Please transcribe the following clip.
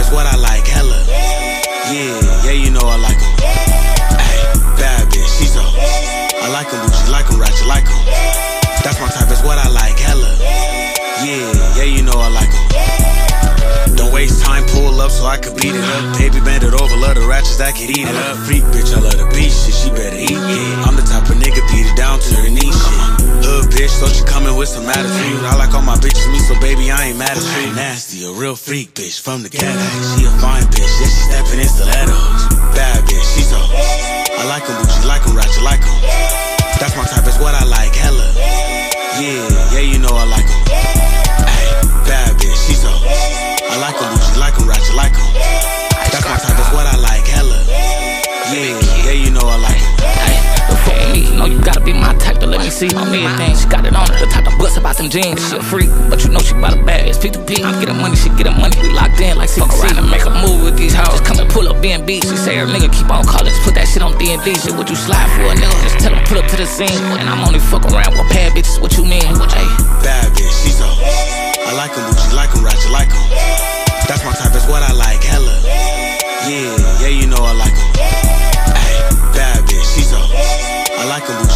is what I like, hella. Yeah, you know I like 'em. Ay, bad bitch, she's a I like 'em, bougie, like 'em, ratchet, like 'em. That's my type, is what I like, hella. Yeah, you know I like 'em. Don't waste time, pull up so I could beat it up. Baby, bend it over, love the ratchets that could eat it up. Freak bitch, I love the beach shit, she better eat it. I'm the type of nigga, beat it down to her knees shit. Hood bitch, so she coming with some attitude. I like all my bitches, me, so baby, I ain't mad at you. Nasty, a real freak bitch from the ghetto. She a fine bitch, yeah, she stepping in stilettos. Bad bitch, she's a I like 'em, bougie, like 'em, ratchet, like 'em. That's my type, is what I like, hella. Yeah, you know I like 'em. Ay, bad bitch, she's a I like 'em, bougie, like 'em, ratchet, like 'em. That's my type, is what I like, hella. Yeah, you know I like 'em. Don't fuck with me, you know you gotta be my type to let me see on everything. She got it on her, the type to bust about them jeans. She a freak, but you know she bout a bad. It's P2P, I get her money, she get her money. We locked in like CC. Fuck around and make a move with these hoes. Just come and pull up B&B. She say her nigga keep on calling, just put that shit on D&D. Shit, what you slide for a nigga? Just tell him pull up to the scene. And I'm only fuck around with bad bitches, what you mean? Ay. Bad bitch, she's a I like 'em, bougie, like 'em, ratchet, like 'em. That's my type, is what I like, hella. Yeah, you know I like 'em. Ay, bad bitch, she's a I like 'em,